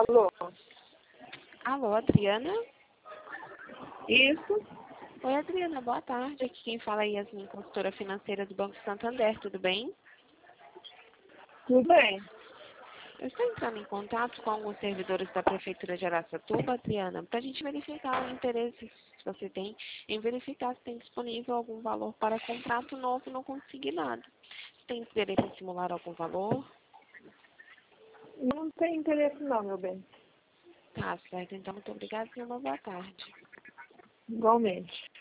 Alô? Alô, Adriana? Isso? Oi, Adriana, boa tarde. Aqui quem fala é Yasmin, consultora financeira do Banco Santander, tudo bem? Tudo bem. Eu estou entrando em contato com alguns servidores da Prefeitura de Araçatuba, Adriana, para a gente verificar o interesse que você tem em verificar se tem disponível algum valor para contrato novo não consignado. Você tem interesse em simular algum valor? Não tem interesse não, meu bem. Tá certo, então muito obrigada e uma boa tarde. Igualmente.